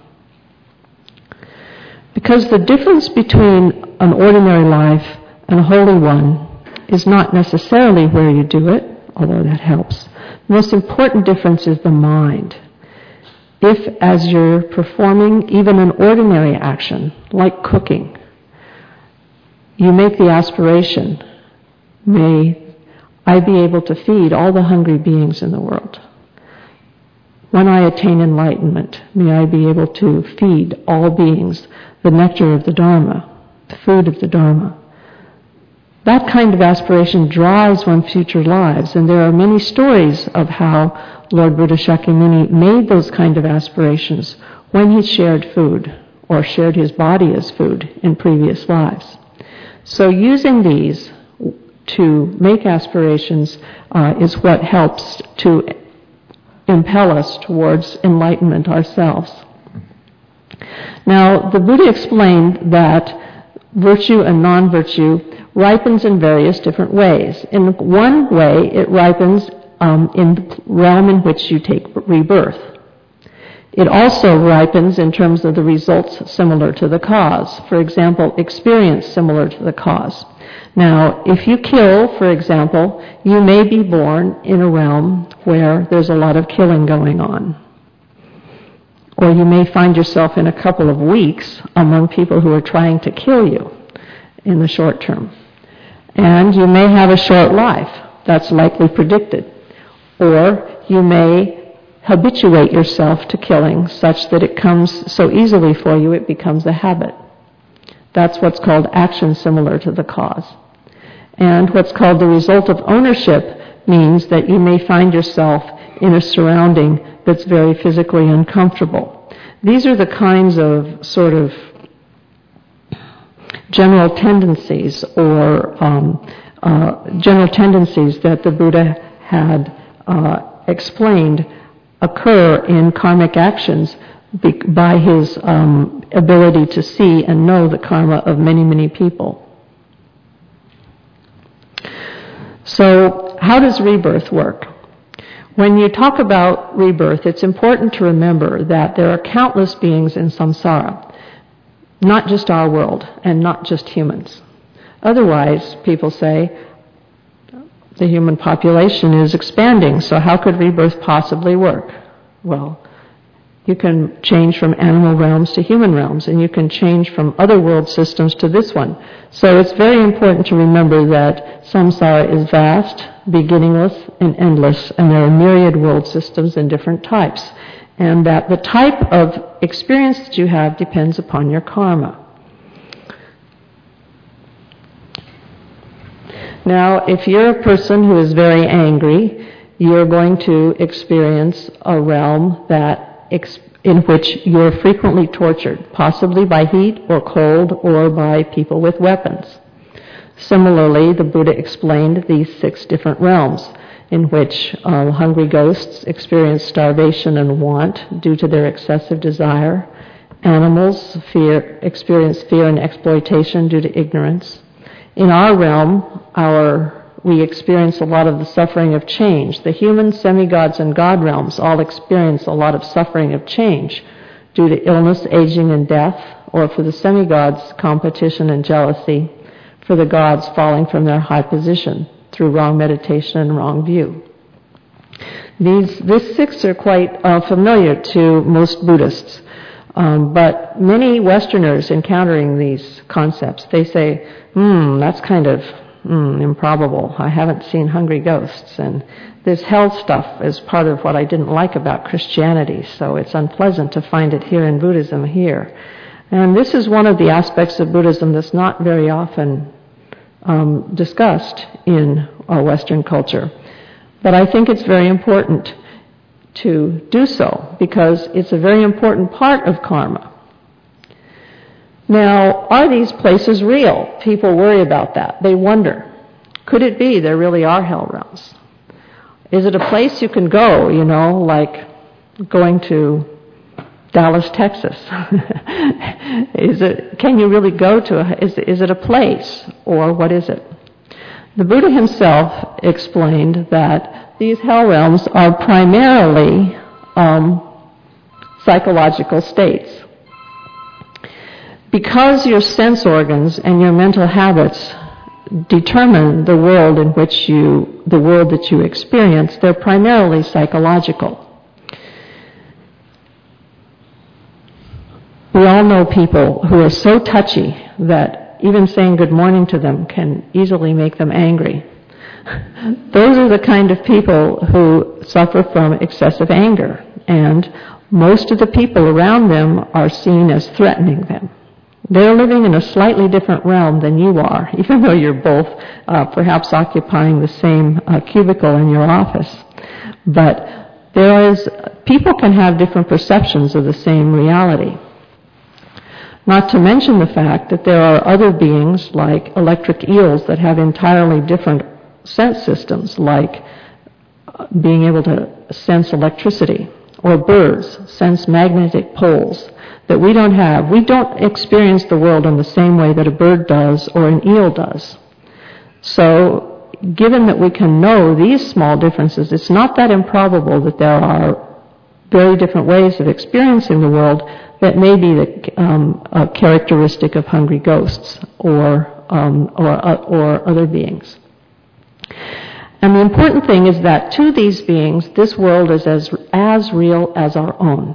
Because the difference between an ordinary life and a holy one is not necessarily where you do it, although that helps. The most important difference is the mind. If, as you're performing even an ordinary action, like cooking, you make the aspiration, may I be able to feed all the hungry beings in the world. When I attain enlightenment, may I be able to feed all beings the nectar of the Dharma, the food of the Dharma. That kind of aspiration drives one's future lives, and there are many stories of how Lord Buddha Shakyamuni made those kind of aspirations when he shared food, or shared his body as food in previous lives. So using these to make aspirations is what helps to impel us towards enlightenment ourselves. Now, the Buddha explained that virtue and non-virtue ripens in various different ways. In one way, it ripens in the realm in which you take rebirth. It also ripens in terms of the results similar to the cause. For example, experience similar to the cause. Now, if you kill, for example, you may be born in a realm where there's a lot of killing going on. Or you may find yourself in a couple of weeks among people who are trying to kill you in the short term. And you may have a short life. That's likely predicted. Or you may habituate yourself to killing such that it comes so easily for you it becomes a habit. That's what's called action similar to the cause. And what's called the result of ownership means that you may find yourself in a surrounding that's very physically uncomfortable. These are the kinds of sort of general tendencies or general tendencies that the Buddha had explained occur in karmic actions by his ability to see and know the karma of many, many people. So, how does rebirth work? When you talk about rebirth, it's important to remember that there are countless beings in samsara, not just our world and not just humans. Otherwise, people say, the human population is expanding, so how could rebirth possibly work? Well, you can change from animal realms to human realms, and you can change from other world systems to this one. So it's very important to remember that samsara is vast, beginningless, and endless, and there are myriad world systems and different types, and that the type of experience that you have depends upon your karma. Now, if you're a person who is very angry, you're going to experience a realm in which you're frequently tortured, possibly by heat or cold or by people with weapons. Similarly, the Buddha explained these 6 different realms in which hungry ghosts experience starvation and want due to their excessive desire. Animals experience fear and exploitation due to ignorance. In our realm, we experience a lot of the suffering of change. The human, semi-gods, and God realms all experience a lot of suffering of change due to illness, aging, and death, or for the semi-gods, competition and jealousy, for the gods falling from their high position through wrong meditation and wrong view. These 6 are quite familiar to most Buddhists, but many Westerners encountering these concepts, they say, that's kind of improbable. I haven't seen hungry ghosts, and this hell stuff is part of what I didn't like about Christianity, so it's unpleasant to find it here in Buddhism here. And this is one of the aspects of Buddhism that's not very often discussed in our Western culture. But I think it's very important to do so, because it's a very important part of karma. Now, are these places real? People worry about that. They wonder, could it be there really are hell realms? Is it a place you can go, like going to Dallas, Texas? Can you really go to is it a place, or what is it? The Buddha himself explained that these hell realms are primarily psychological states. Because your sense organs and your mental habits determine the world that you experience, they're primarily psychological. We all know people who are so touchy that even saying good morning to them can easily make them angry. Those are the kind of people who suffer from excessive anger, and most of the people around them are seen as threatening them. They're living in a slightly different realm than you are, even though you're both perhaps occupying the same cubicle in your office. But people can have different perceptions of the same reality. Not to mention the fact that there are other beings like electric eels that have entirely different sense systems, like being able to sense electricity, or birds sense magnetic poles that we don't have. We don't experience the world in the same way that a bird does or an eel does. So, given that we can know these small differences, it's not that improbable that there are very different ways of experiencing the world that may be a characteristic of hungry ghosts or other beings. And the important thing is that to these beings, this world is as real as our own.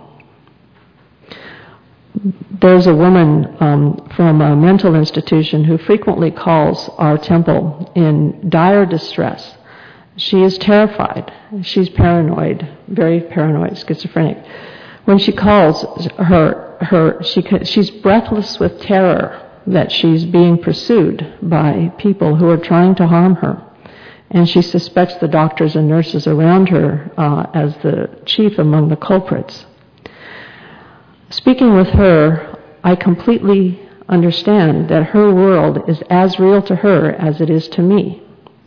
There's a woman from a mental institution who frequently calls our temple in dire distress. She is terrified. She's paranoid, very paranoid, schizophrenic. When she calls, she's breathless with terror that she's being pursued by people who are trying to harm her. And she suspects the doctors and nurses around her as the chief among the culprits. Speaking with her, I completely understand that her world is as real to her as it is to me.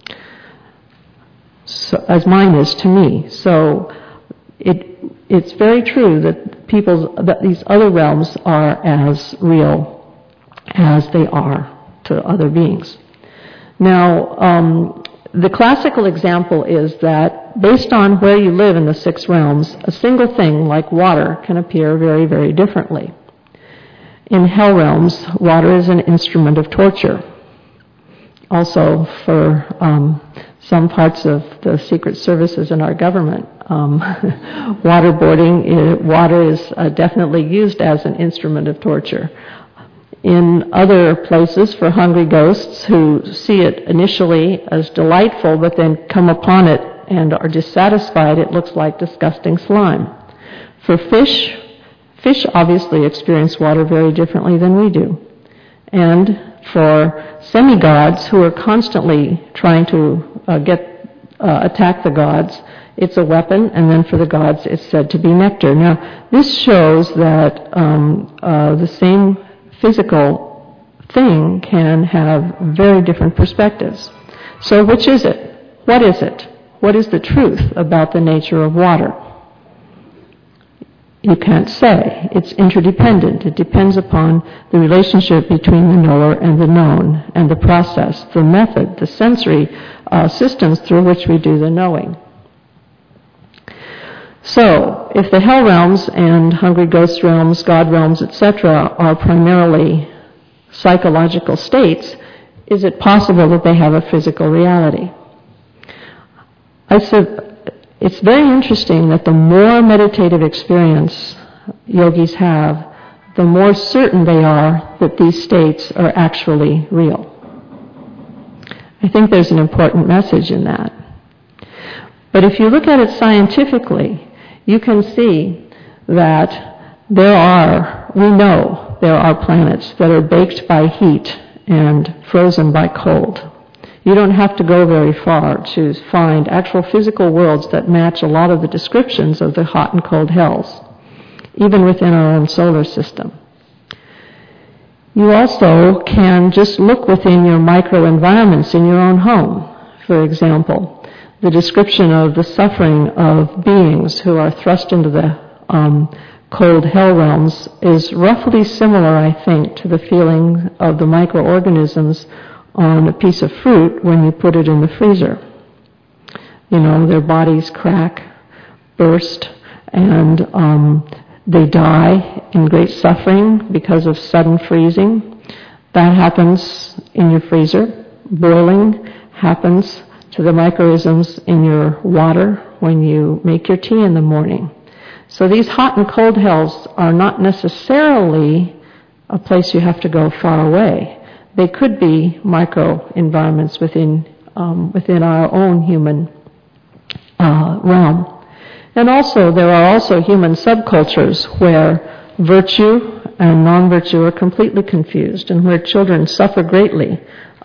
So, as mine is to me. So it's very true that these other realms are as real as they are to other beings. Now, the classical example is that based on where you live in the 6 realms, a single thing like water can appear very, very differently. In hell realms, water is an instrument of torture. Also, for some parts of the secret services in our government, waterboarding, water is definitely used as an instrument of torture. In other places, for hungry ghosts who see it initially as delightful, but then come upon it and are dissatisfied, it looks like disgusting slime. For fish obviously experience water very differently than we do. And for semi-gods who are constantly trying to attack the gods, it's a weapon, and then for the gods it's said to be nectar. Now, this shows that the same physical thing can have very different perspectives. So which is it? What is it? What is the truth about the nature of water? You can't say. It's interdependent. It depends upon the relationship between the knower and the known, and the process, the method, the sensory systems through which we do the knowing. So, if the hell realms and hungry ghost realms, god realms, etc. are primarily psychological states, is it possible that they have a physical reality? I said, it's very interesting that the more meditative experience yogis have, the more certain they are that these states are actually real. I think there's an important message in that. But if you look at it scientifically, you can see that we know there are planets that are baked by heat and frozen by cold. You don't have to go very far to find actual physical worlds that match a lot of the descriptions of the hot and cold hells, even within our own solar system. You also can just look within your microenvironments in your own home. For example, the description of the suffering of beings who are thrust into the cold hell realms is roughly similar, I think, to the feeling of the microorganisms on a piece of fruit when you put it in the freezer. You know, their bodies crack, burst, and they die in great suffering because of sudden freezing. That happens in your freezer. Boiling happens to the microorganisms in your water when you make your tea in the morning. So these hot and cold hells are not necessarily a place you have to go far away. They could be micro-environments within our own human realm. And also, there are also human subcultures where virtue and non-virtue are completely confused, and where children suffer greatly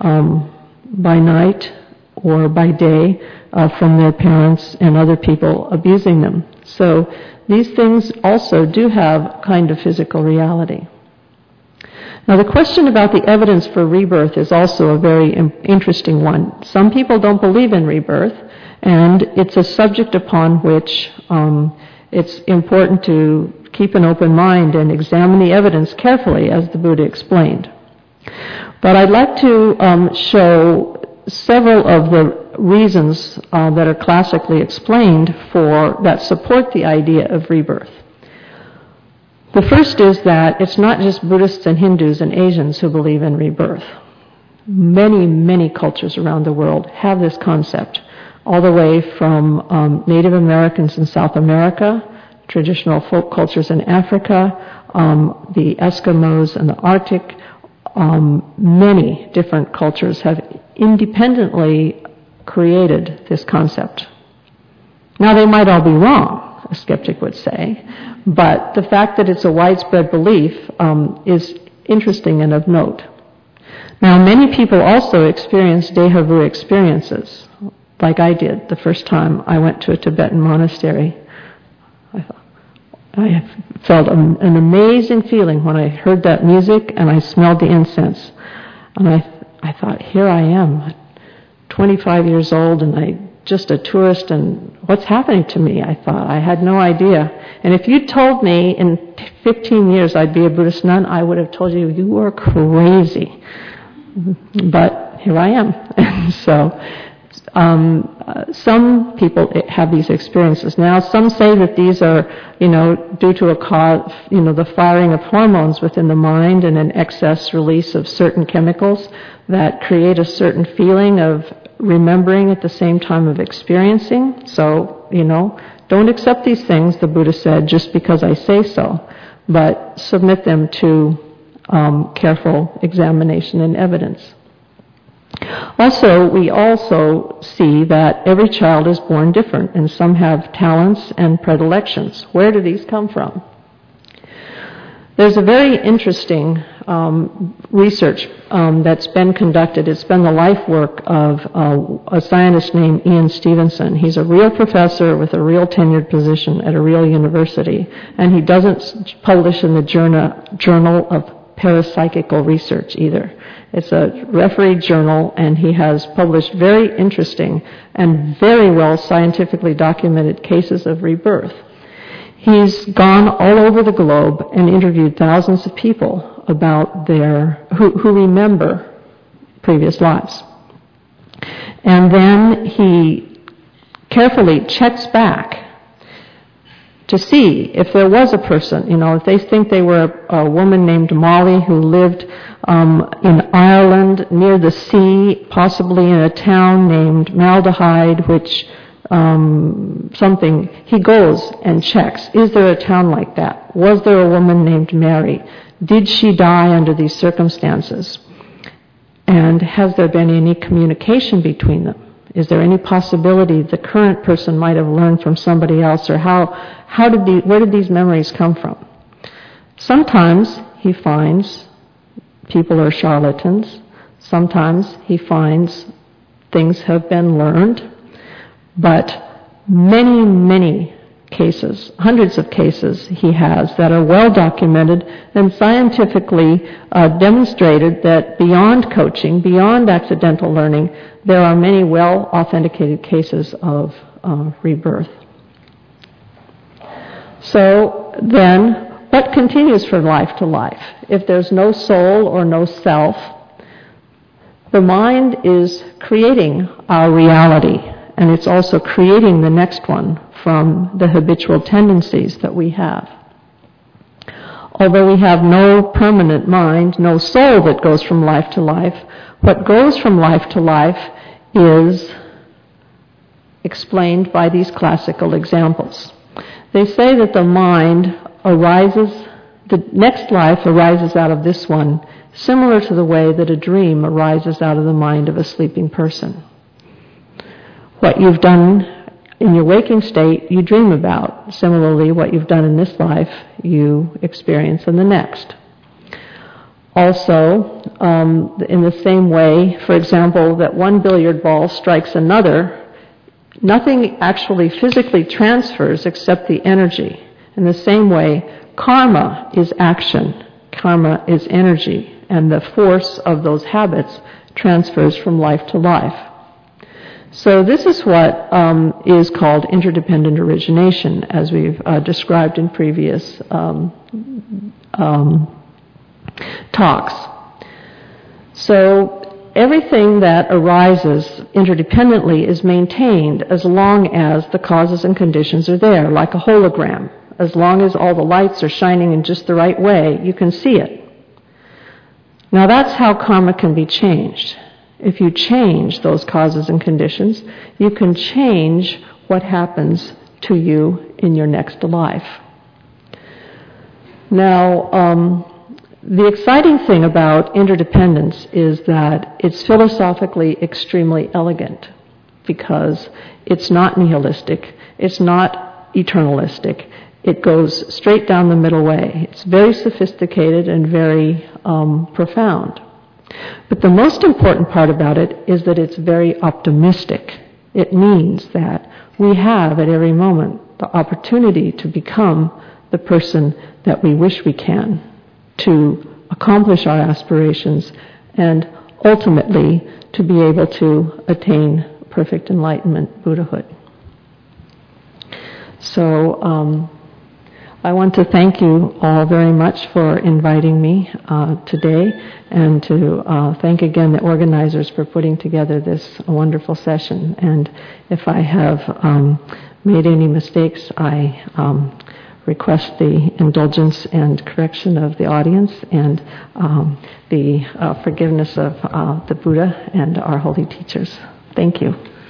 by night or by day from their parents and other people abusing them. So these things also do have kind of physical reality. Now, the question about the evidence for rebirth is also a very interesting one. Some people don't believe in rebirth, and it's a subject upon which it's important to keep an open mind and examine the evidence carefully, as the Buddha explained. But I'd like to show several of the reasons that are classically explained that support the idea of rebirth. The first is that it's not just Buddhists and Hindus and Asians who believe in rebirth. Many, many cultures around the world have this concept, all the way from Native Americans in South America, traditional folk cultures in Africa, the Eskimos in the Arctic. Many different cultures have independently created this concept. Now, they might all be wrong, a skeptic would say, but the fact that it's a widespread belief is interesting and of note. Now, many people also experience deja vu experiences, like I did the first time I went to a Tibetan monastery. I felt an amazing feeling when I heard that music and I smelled the incense. And I thought, here I am, 25 years old, and I just a tourist, and what's happening to me? I thought. I had no idea. And if you told me in 15 years I'd be a Buddhist nun, I would have told you, you were crazy. But here I am. And so some people have these experiences. Now, some say that these are, due to a cause, the firing of hormones within the mind and an excess release of certain chemicals that create a certain feeling of remembering at the same time of experiencing. So, don't accept these things, the Buddha said, just because I say so, but submit them to careful examination and evidence. Also, we also see that every child is born different, and some have talents and predilections. Where do these come from? There's a very interesting research that's been conducted. It's been the life work of a scientist named Ian Stevenson. He's a real professor with a real tenured position at a real university, and he doesn't publish in the Journal of Parapsychical Research either. It's a refereed journal, and he has published very interesting and very well scientifically documented cases of rebirth. He's gone all over the globe and interviewed thousands of people about who remember previous lives. And then he carefully checks back to see if there was a person, if they think they were a woman named Molly who lived in Ireland near the sea, possibly in a town named Malahide, which something, he goes and checks. Is there a town like that? Was there a woman named Mary? Did she die under these circumstances? And has there been any communication between them? Is there any possibility the current person might have learned from somebody else, or where did these memories come from? Sometimes he finds people are charlatans. Sometimes he finds things have been learned. But many, many cases, hundreds of cases he has that are well documented and scientifically demonstrated that beyond coaching, beyond accidental learning, there are many well authenticated cases of rebirth. So then, what continues from life to life? If there's no soul or no self, the mind is creating our reality, and it's also creating the next one from the habitual tendencies that we have. Although we have no permanent mind, no soul that goes from life to life, what goes from life to life is explained by these classical examples. They say that the mind arises, the next life arises out of this one, similar to the way that a dream arises out of the mind of a sleeping person. What you've done in your waking state, you dream about. Similarly, what you've done in this life, you experience in the next. Also, in the same way, for example, that one billiard ball strikes another, nothing actually physically transfers except the energy. In the same way, karma is action, karma is energy, and the force of those habits transfers from life to life. So this is what is called interdependent origination, as we've described in previous talks. So everything that arises interdependently is maintained as long as the causes and conditions are there, like a hologram. As long as all the lights are shining in just the right way, you can see it. Now that's how karma can be changed. If you change those causes and conditions, you can change what happens to you in your next life. Now, the exciting thing about interdependence is that it's philosophically extremely elegant because it's not nihilistic, it's not eternalistic, it goes straight down the middle way. It's very sophisticated and very profound. But the most important part about it is that it's very optimistic. It means that we have at every moment the opportunity to become the person that we wish we can, to accomplish our aspirations, and ultimately to be able to attain perfect enlightenment, Buddhahood. So I want to thank you all very much for inviting me today, and to thank again the organizers for putting together this wonderful session. And if I have made any mistakes, I request the indulgence and correction of the audience, and the forgiveness of the Buddha and our holy teachers. Thank you.